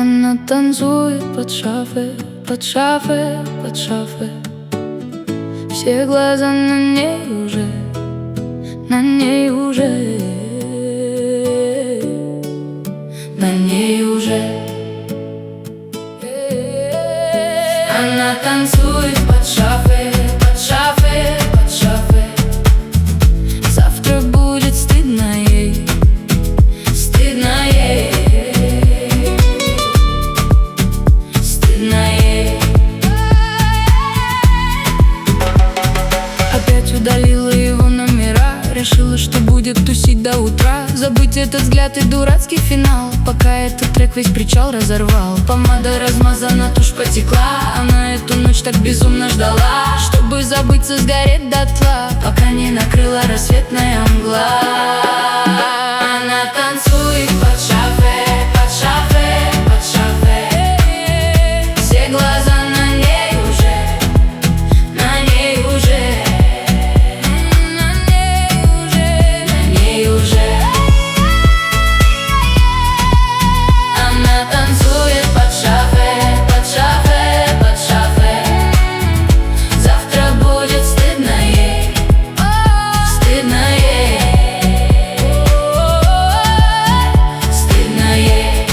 Она танцует под шафе, под шафе, под шафе. Все глаза на ней уже, на ней уже, на ней уже. Она танцует под шафе, под шафе, под шафе. Завтра будет стыдно ей, стыдно ей, стыдно ей. Опять удалила его номера, решила, что будет тусить до утра. Забыть этот взгляд и дурацкий финал, пока этот трек весь причал разорвал. Помада размазана, тушь потекла. Она эту ночь так безумно ждала, чтобы забыться, сгореть дотла, пока не накрыла рассветная мгла. Она танцует под шафе, под шафе, под шафе. Все глаза на ней уже, на ней уже, на ней уже, на ней уже. Она танцует под шафе, под шафе, под шафе. Завтра будет стыдно ей, стыдно ей, стыдно ей.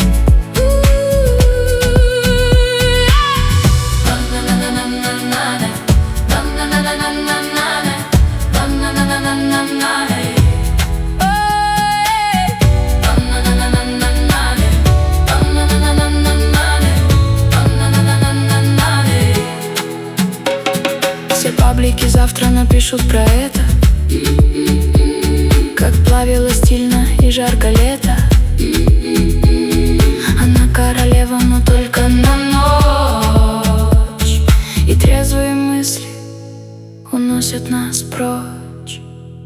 Все паблики завтра напишут про это, как плавила стильно и жарко лето. Она королева, но только на ночь, и трезвые мысли уносят нас прочь.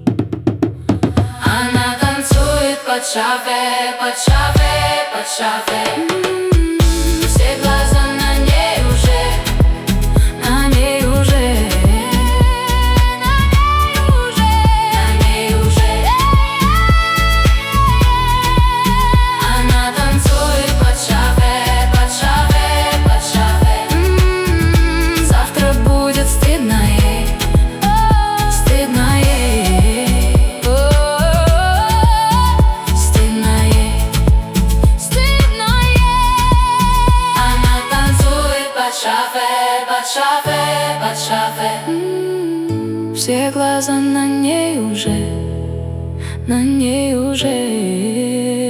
Она танцует под шафе, под шафе, под шафе. Все глаза на ней уже, на ней уже, на ней уже. Она танцует под шафе, под шафе, под шафе. Завтра будет стыдно ей, стыдно ей, стыдно ей, стыдно ей. Она танцует под шафе, под шафе, под шафе. Все глаза на ней уже, на ней уже.